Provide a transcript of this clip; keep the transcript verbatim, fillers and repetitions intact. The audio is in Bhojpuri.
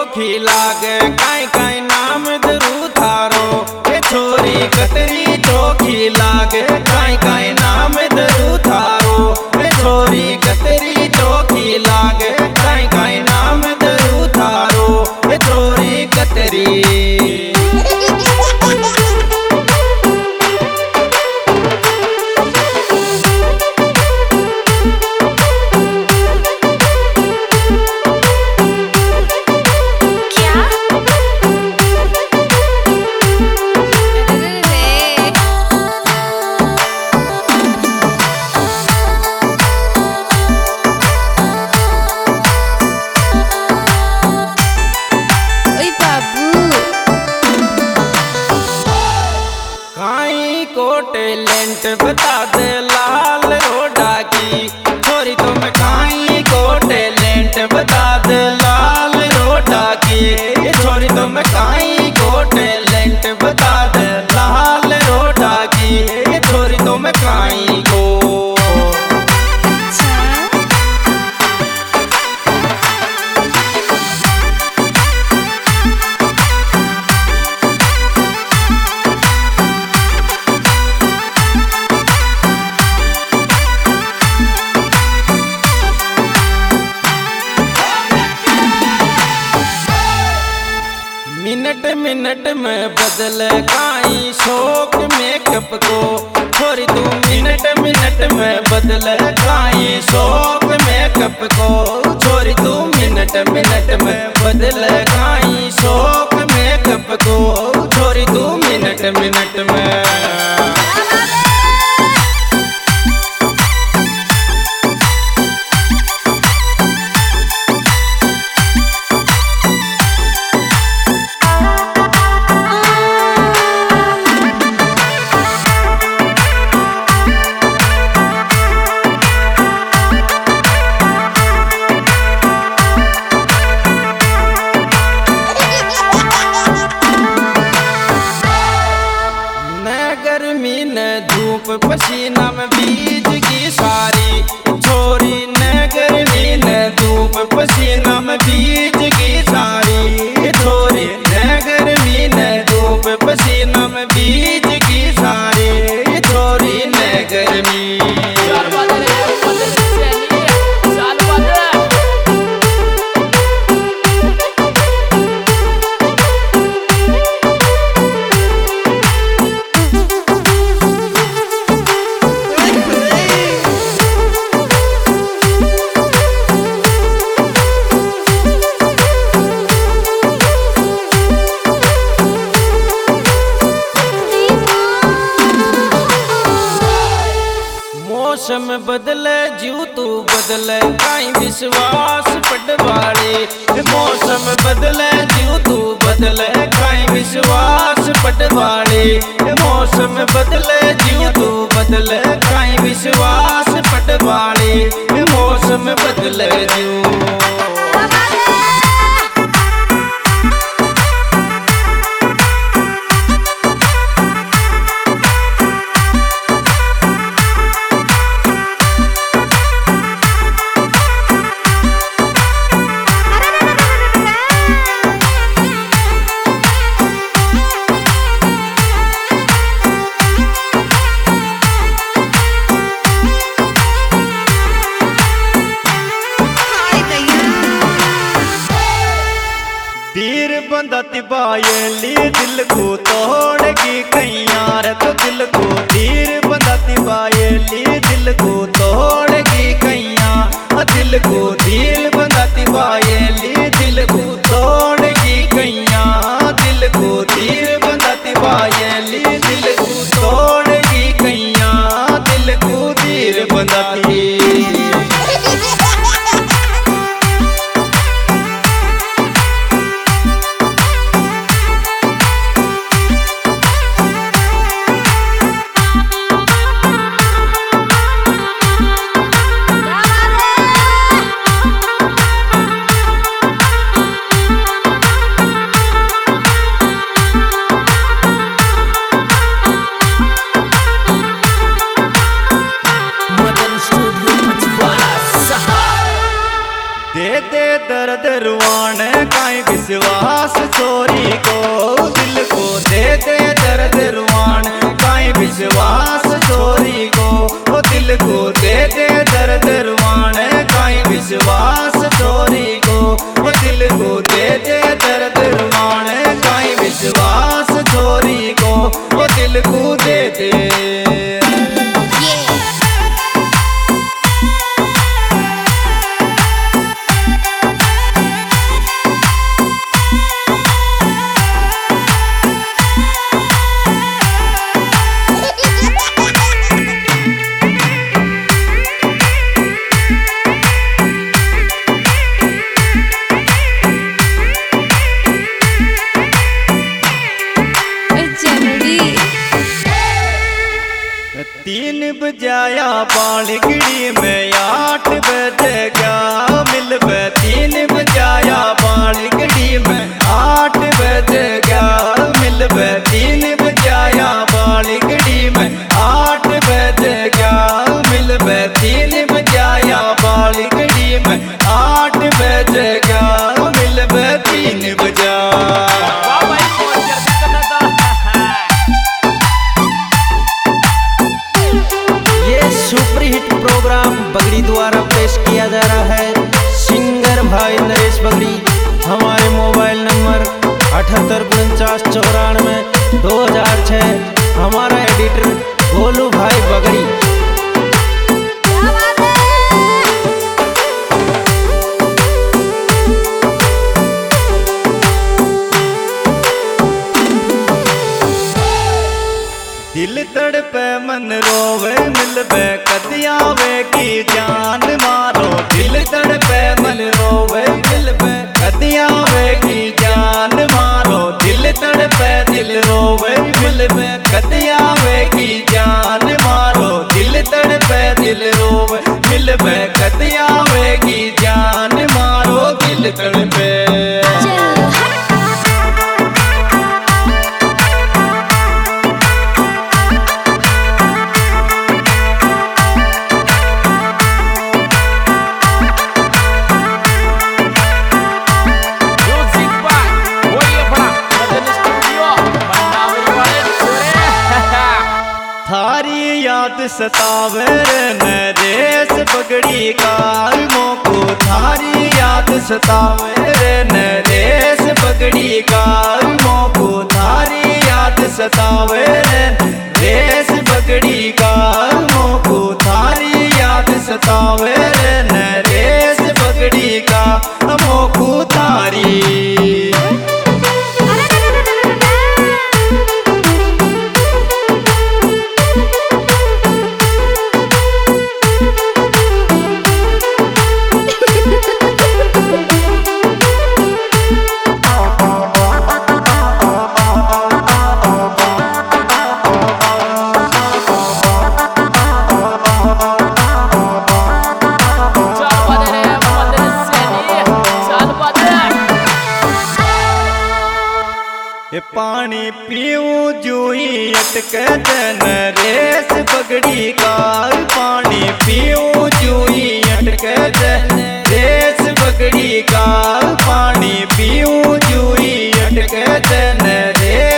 चोखी लागे काई काई नाम दरू थारो। ये छोरी कतरी चोखी लागे काई काई नाम दरू थारो। ये छोरी कतरी चोखी लागे काई काई नाम दरू थारो। ये छोरी कतरी टैलेंट बता दे लाल रोडा की। छोरी तुम काई को टैलेंट बता दे लाल रोडा की। छोरी तुम काई को टैलेंट बता दे लाल रोडा की। छोरी तुम काई को मिनट मिनट में बदल काई शौक मेकअप को। छोरी तू मिनट मिनट में बदल काई शौक मेकअप को। छोरी तू मिनट मिनट में बदल काई शौक मेकअप को। छोरी तू मिनट मिनट में गर्मी न धूप पसीना में बीज की सारी। छोरी न गर्मी न धूप पसीना में बीज की सारी। छोरी न गर्मी न धूप पसीना में बीज की सारी। छोरी न गर्मी मौसम बदले जीव तू बदले काई विश्वास पटवाड़ी। मौसम बदले जीव तू बदले काई विश्वास पटवाड़ी। मौसम बदले जीव तू बदले काई विश्वास पटवाड़ी। मौसम बदले जीव बंदती बायली दिल को तोड़गी कैया रे। तो दिल को तीर बंदती बायली दिल को तोड़गी कैया। दिल को तीर बंदती बायली दिल को तोड़गी कैया। दिल को तीर बंदती बायली दिल को तोड़गी कैया। दिल को तीर बंदती बजाया बालगड़ी में आठ बजे गया मिलबे तीन बजाया बालगड़ी में आठ बजे गया मिलबे तीन बजाया बालगड़ी में आठ बजे गया मिलबे तीन बजाया बालगड़ी में आठ बजे गया मिलबे तीन बजा। प्रोग्राम बगड़ी द्वारा पेश किया जा रहा है। सिंगर भाई नरेश बगड़ी। हमारे मोबाइल नंबर अठहत्तर उनचास चौरानवे दो हजार छः। हमारा एडिटर गोलू भाई बगड़ी। दिल तड़पे मन रोवे मिलबे कदियावे की जान मारो। दिल तड़पे मन रोवे मिलबे कदियावे की जान मारो। दिल तड़पे दिल रोवे मिलबे कदियावे की जान मारो। दिल तड़पे दिल रोवे मिलबे कदियावे की जान मारो। दिल तड़पे थारी याद सतावे नरेश बगड़ी काल मोको। थारी याद सतावे नरेश बगड़ी काल मोको। थारी याद सतावे नरेश बगड़ी काल मोको। थारी याद सतावे नरेश बगड़ी का मोको। थारी पानी पीऊं जूही अटके नरेश बगड़ी काल। पानी पीऊं जूही अटके नरेश बगड़ी काल। पानी पीऊं जूही अटके नरेश